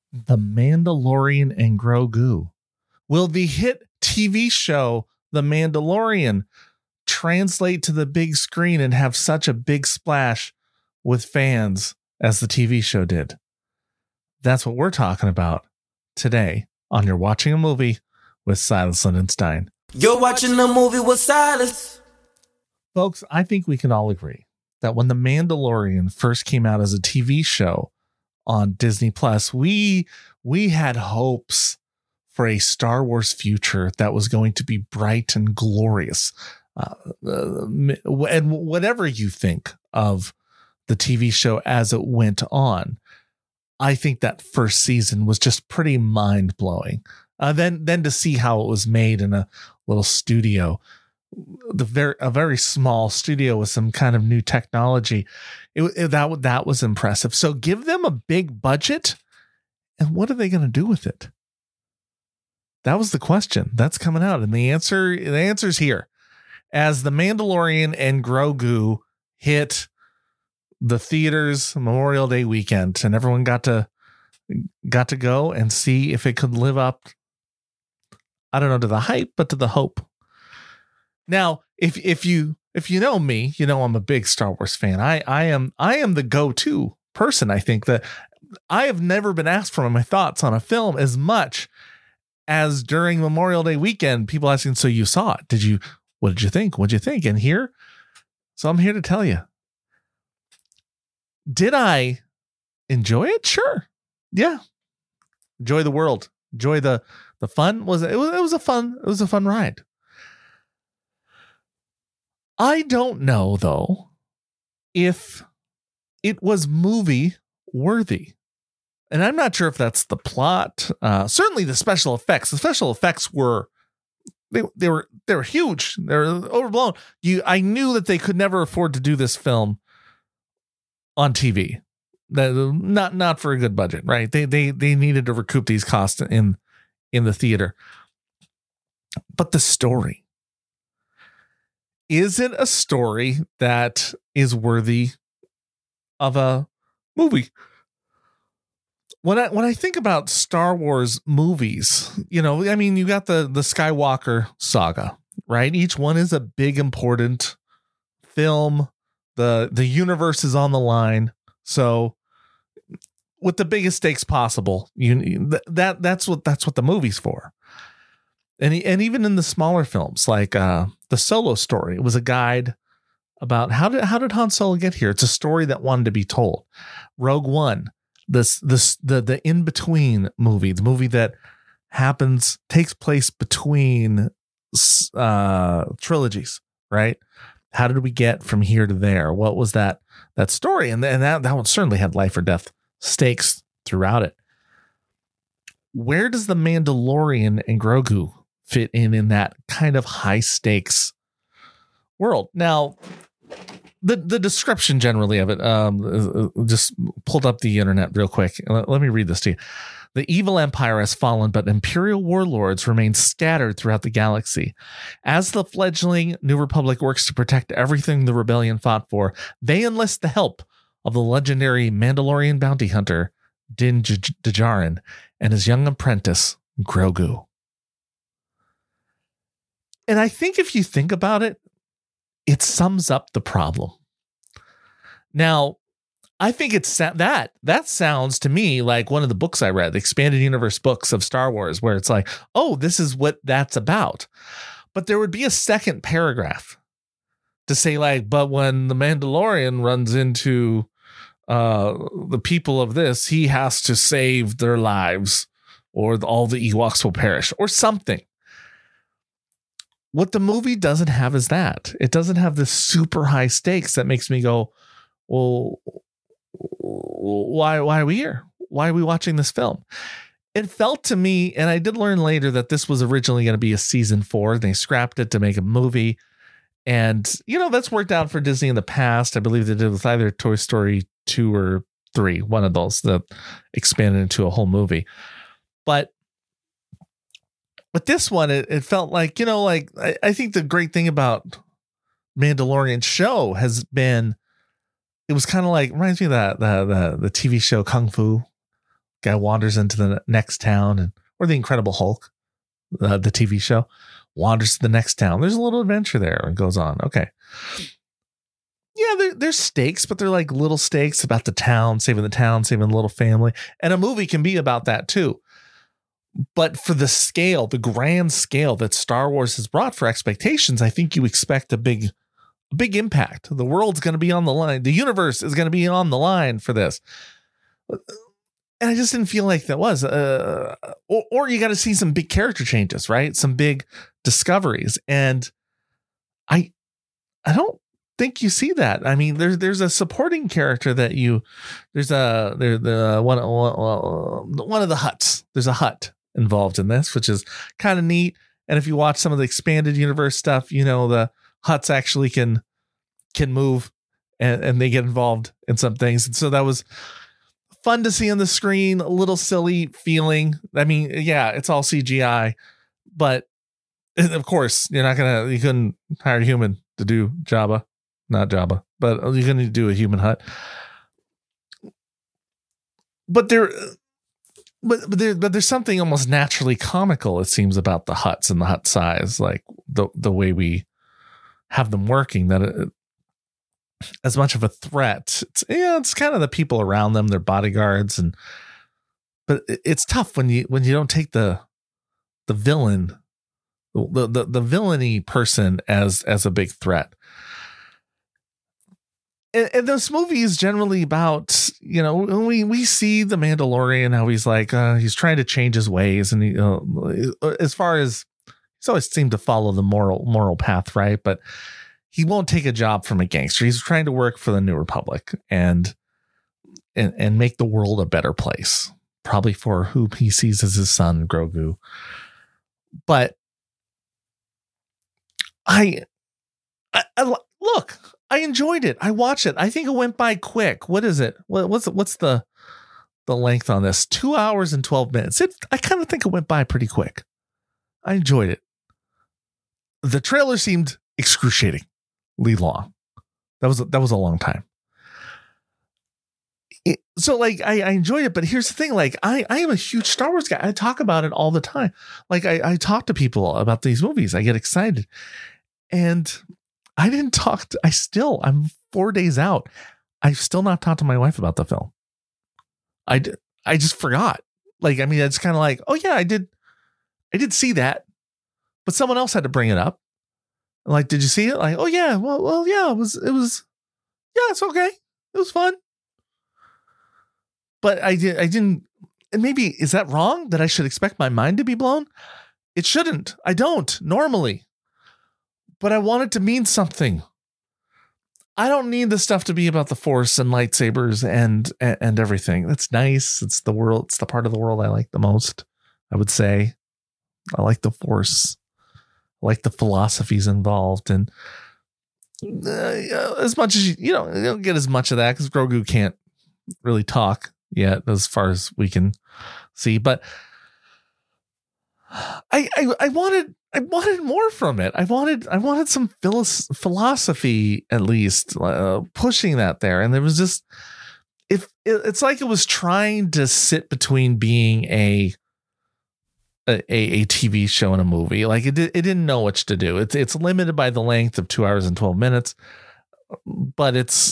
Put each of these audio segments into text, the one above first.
The Mandalorian and Grogu. Will the hit TV show The Mandalorian translate to the big screen and have such a big splash with fans as the TV show did? That's what we're talking about today on You're Watching a Movie with Silas Lindenstein. You're watching a movie with Silas. Folks, I think we can all agree that when The Mandalorian first came out as a TV show on Disney Plus, we had hopes for a Star Wars future that was going to be bright and glorious. And whatever you think of the TV show as it went on, I think that first season was just pretty mind blowing. Then to see how it was made in a little studio, a very small studio with some kind of new technology, that was impressive. So give them a big budget, and what are they going to do with it? That was the question that's coming out, and the answer's here. As The Mandalorian and Grogu hit the theaters Memorial Day weekend, and everyone got to go and see if it could live up, I don't know, to the hype, but to the hope. Now, if you know me, you know I'm a big Star Wars fan. I am the go-to person. I think that I have never been asked for my thoughts on a film as much as during Memorial Day weekend. People asking, "So you saw it? What did you think? What'd you think?" And so I'm here to tell you. Did I enjoy it? Sure. Yeah. Enjoy the world. Enjoy the fun. It was a fun ride. I don't know, though, if it was movie worthy. And I'm not sure if that's the plot. Certainly the special effects. The special effects were huge. They were overblown. I knew that they could never afford to do this film on TV. Not for a good budget, right? They needed to recoup these costs in the theater. But the story. Is it a story that is worthy of a movie? When I think about Star Wars movies, you got the Skywalker saga, right? Each one is a big, important film. The universe is on the line. So with the biggest stakes possible, that's what the movie's for. And even in the smaller films, like the Solo story, it was a guide about how did Han Solo get here. It's a story that wanted to be told. Rogue One, the in between movie, the movie that takes place between trilogies, right? How did we get from here to there? What was that story? And that one certainly had life or death stakes throughout it. Where does The Mandalorian and Grogu fit in that kind of high stakes world? Now, the description generally of it, just pulled up the internet real quick. Let me read this to you. The evil empire has fallen, but imperial warlords remain scattered throughout the galaxy. As the fledgling New Republic works to protect everything the rebellion fought for, they enlist the help of the legendary Mandalorian bounty hunter Din Djarin and his young apprentice Grogu. And I think if you think about it, it sums up the problem. Now, I think that sounds to me like one of the books I read, the expanded universe books of Star Wars, where it's like, oh, this is what that's about. But there would be a second paragraph to say like, but when the Mandalorian runs into the people of this, he has to save their lives or all the Ewoks will perish or something. What the movie doesn't have is that. It doesn't have this super high stakes that makes me go, well, why are we here? Why are we watching this film? It felt to me, and I did learn later that this was originally going to be a season 4. They scrapped it to make a movie. And, that's worked out for Disney in the past. I believe they did with either Toy Story 2 or 3, one of those that expanded into a whole movie. But this one, it felt like, I think the great thing about Mandalorian show has been, it was kind of like, reminds me of the TV show Kung Fu, Guy wanders into the next town, or the Incredible Hulk, the TV show, wanders to the next town. There's a little adventure there and goes on. Okay. Yeah, there's stakes, but they're like little stakes about the town, saving the little family. And a movie can be about that too. But for the scale, the grand scale that Star Wars has brought for expectations, I think you expect a big impact. The world's going to be on the line. The universe is going to be on the line for this. And I just didn't feel like that was. Or you got to see some big character changes, right? Some big discoveries. And I don't think you see that. I mean, there's a supporting character that there's one of the Hutts. There's a Hutt involved in this, which is kind of neat. And if you watch some of the expanded universe stuff, the Hutts actually can move and they get involved in some things. And so that was fun to see on the screen, a little silly feeling. I mean, yeah, it's all CGI, but of course you couldn't hire a human to do Jabba. Not Jabba, but you're going to do a human Hutt. But there's something almost naturally comical, it seems, about the Hutts and the Hutt size, like the way we have them working. That as much of a threat, it's kind of the people around them, their bodyguards, but it's tough when you don't take the villain, the villainy person as a big threat. And this movie is generally about, we see the Mandalorian, how he's like, he's trying to change his ways. And as far as he's always seemed to follow the moral path, right? But he won't take a job from a gangster. He's trying to work for the New Republic and make the world a better place, probably for who he sees as his son, Grogu. But I enjoyed it. I watched it. I think it went by quick. What is it? What's the length on this? 2 hours and 12 minutes. I kind of think it went by pretty quick. I enjoyed it. The trailer seemed excruciatingly long. That was a long time. So I enjoyed it, but here's the thing. I am a huge Star Wars guy. I talk about it all the time. I talk to people about these movies. I get excited. And I didn't talk I'm 4 days out. I've still not talked to my wife about the film. I just forgot. It's kind of like, oh yeah, I did see that, but someone else had to bring it up. Did you see it? Oh yeah, well, yeah, it was, yeah, it's okay. It was fun. But I didn't, and maybe, is that wrong that I should expect my mind to be blown? It shouldn't. I don't normally. But I want it to mean something. I don't need the stuff to be about the Force and lightsabers and everything. That's nice. It's the world. It's the part of the world I like the most, I would say. I like the Force. I like the philosophies involved. And as much as you don't get as much of that because Grogu can't really talk yet as far as we can see. But I wanted more from it. I wanted some philosophy, at least, pushing that there. And there was just, it's like it was trying to sit between being a TV show and a movie. It didn't know what to do. It's limited by the length of 2 hours and 12 minutes, but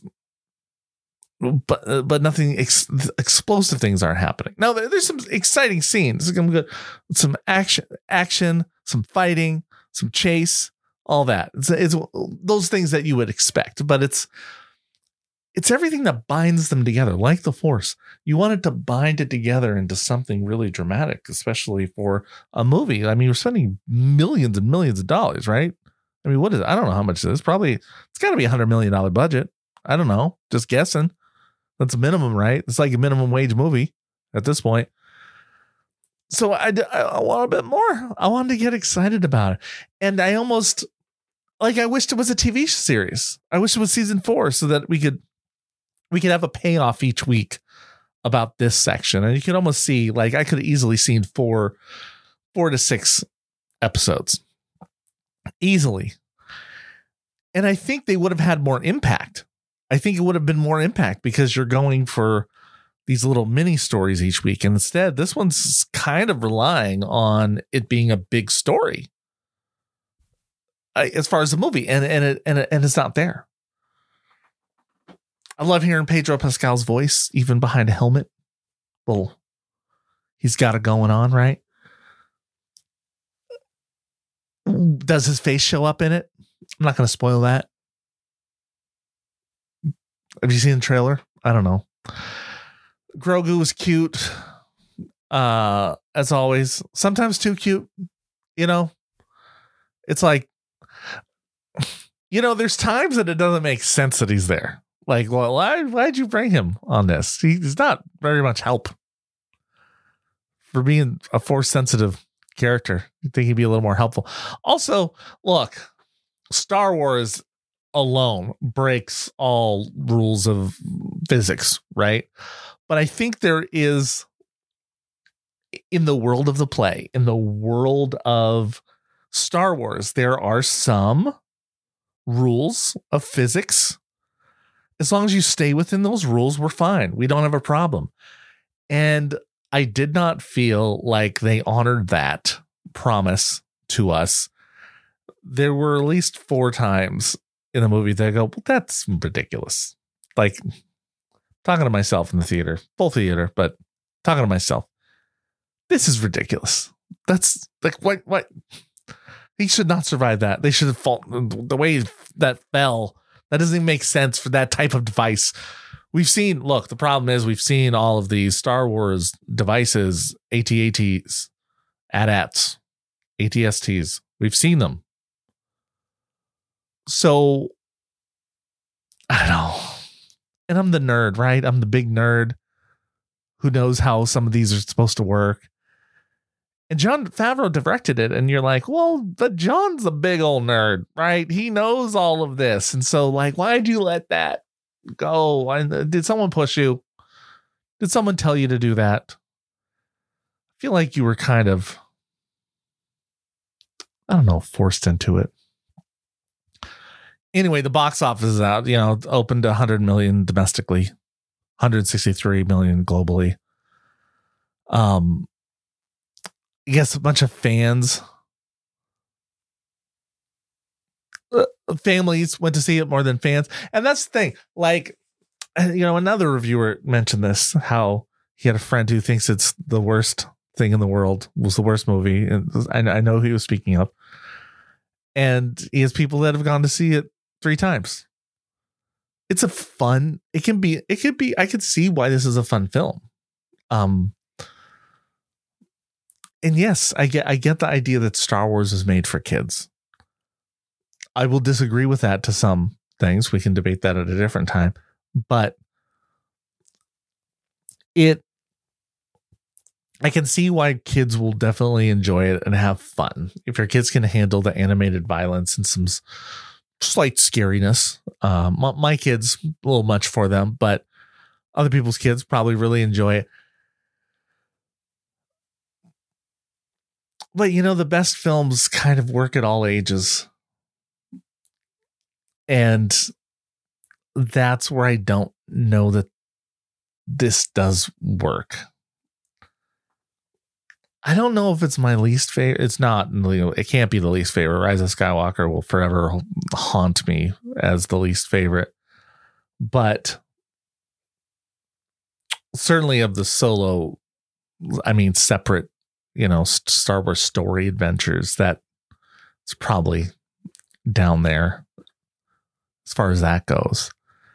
but nothing explosive things aren't happening. Now there's some exciting scenes, some action, some fighting, some chase, all that. It's those things that you would expect, but it's everything that binds them together, like the Force. You want it to bind it together into something really dramatic, especially for a movie. I mean, we're spending millions and millions of dollars, right? I mean, what is it? I don't know how much it is. Probably it's got to be $100 million budget. I don't know. Just guessing. That's a minimum, right? It's like a minimum wage movie at this point. So I want a bit more. I wanted to get excited about it. And I almost, I wished it was a TV series. I wish it was season 4 so that we could have a payoff each week about this section. And you could almost see, I could have easily seen 4 to 6 episodes. Easily. And I think they would have had more impact. I think it would have been more impact because you're going for these little mini stories each week. And instead, this one's kind of relying on it being a big story as far as the movie, and it's not there. I love hearing Pedro Pascal's voice, even behind a helmet. Well, he's got it going on, right? Does his face show up in it? I'm not going to spoil that. Have you seen the trailer? I don't know. Grogu was cute, as always. Sometimes too cute. You know, it's like, you know, there's times that it doesn't make sense that he's there. Like, well, why'd you bring him on this? He's not very much help for being a Force-sensitive character. You think he'd be a little more helpful. Also, look, Star Wars alone breaks all rules of physics, right? But I think there is, in the world of the play, in the world of Star Wars, there are some rules of physics. As long as you stay within those rules, we're fine. We don't have a problem. And I did not feel like they honored that promise to us. There were at least 4 times in the movie that I go, well, that's ridiculous. Like, talking to myself in the theater, full theater, but talking to myself, this is ridiculous. That's like, what? He should not survive that. They should have fallen the way that fell. That doesn't even make sense for that type of device. The problem is we've seen all of these Star Wars devices, AT-ATs, AT-ATs, ATSTs. We've seen them. So, I don't know. And I'm the nerd, right? I'm the big nerd who knows how some of these are supposed to work. And Jon Favreau directed it, and you're like, well, but John's a big old nerd, right? He knows all of this. And so, like, why'd you let that go? Did someone push you? Did someone tell you to do that? I feel like you were kind of, I don't know, forced into it. Anyway, the box office is out, opened 100 million domestically, 163 million globally. I guess a bunch of fans, families went to see it more than fans. And that's the thing. Like, another reviewer mentioned this, how he had a friend who thinks it's the worst thing in the world, was the worst movie. And I know who he was speaking of. And he has people that have gone to see it 3 times. It's it could be, I could see why this is a fun film. And yes, I get the idea that Star Wars is made for kids. I will disagree with that to some things. We can debate that at a different time. But I can see why kids will definitely enjoy it and have fun. If your kids can handle the animated violence and some slight scariness. My kids, a little much for them, but other people's kids probably really enjoy it. But the best films kind of work at all ages. And that's where I don't know that this does work. I don't know if it's my least favorite. It's not. It can't be the least favorite. Rise of Skywalker will forever haunt me as the least favorite. But certainly of the solo, separate, Star Wars story adventures, that it's probably down there as far as that goes.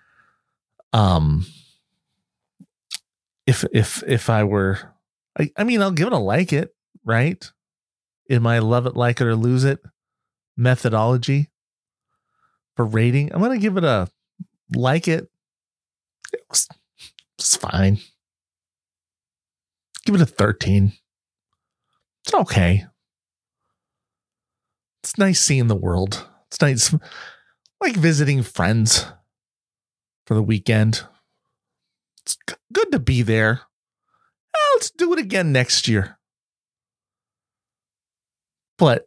If I were, I'll give it a like it, right? In my love it, like it, or lose it methodology for rating, I'm going to give it a like it. It's fine. Give it a 13. It's okay. It's nice seeing the world. It's nice, like visiting friends for the weekend. It's good to be there. Let's do it again next year. But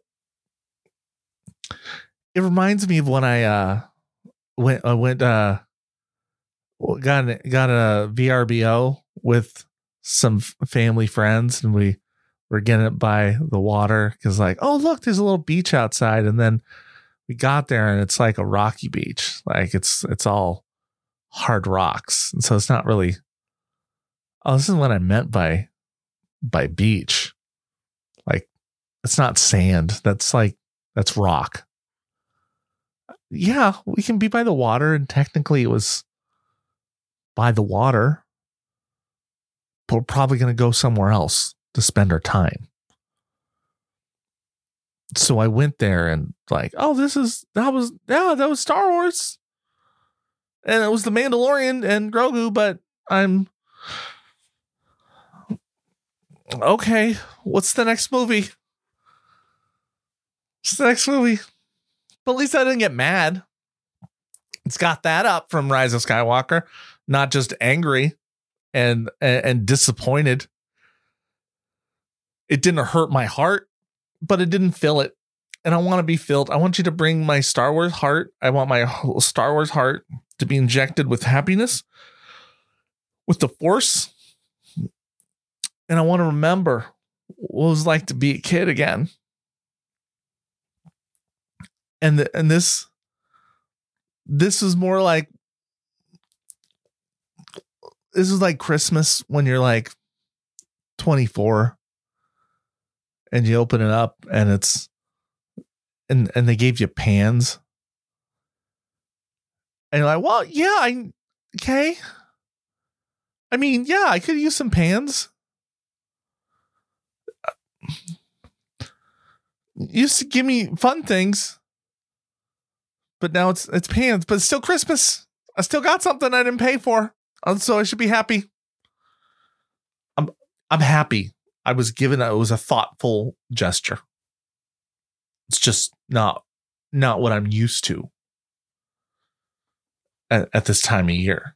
it reminds me of when I got a VRBO with some family friends, and we were getting it by the water because, like, oh, look, there's a little beach outside. And then we got there and it's like a rocky beach. Like it's all hard rocks. And so it's not really, oh, this is what I meant by beach. Like it's not sand. That's rock. Yeah, we can be by the water, and technically it was by the water, but we're probably going to go somewhere else to spend our time. So I went there and like, oh, that was Star Wars. And it was the Mandalorian and Grogu, but I'm okay. What's the next movie? But at least I didn't get mad. It's got that up from Rise of Skywalker, not just angry and disappointed. It didn't hurt my heart, but it didn't fill it. And I want to be filled. I want you to bring my Star Wars heart. I want my Star Wars heart to be injected with happiness, with the Force. And I want to remember what it was like to be a kid again. And this is more like, this is like Christmas when you're like 24 and you open it up and it's, and they gave you pans. And you're like, well, yeah, okay. I mean, yeah, I could use some pans. You used to give me fun things, but now it's pans, but it's still Christmas. I still got something I didn't pay for. So I should be happy. I'm happy. I was given, it was a thoughtful gesture. It's just not what I'm used to at this time of year.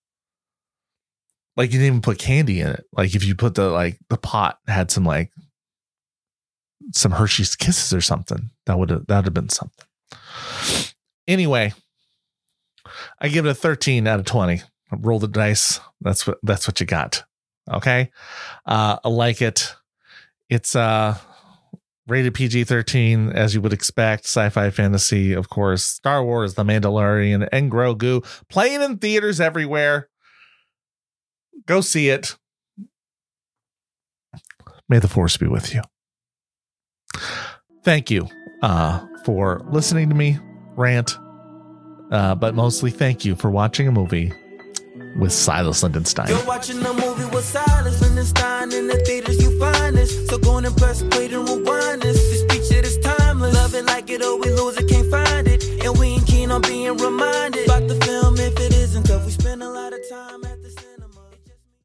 Like you didn't even put candy in it. Like if you put the pot had some Hershey's Kisses or something, that would have been something. Anyway, I give it a 13 out of 20. Roll the dice. That's what you got. Okay. I like it. It's rated PG-13, as you would expect. Sci-fi fantasy, of course. Star Wars, The Mandalorian, and Grogu playing in theaters everywhere. Go see it. May the Force be with you. Thank you for listening to me rant, but mostly thank you for watching a movie with Silas Lindenstein. You're watching a movie with Silas Lindenstein. In the theaters you find this. So go and press play to rewind this. This speech, it is timeless. Love it like it, oh, we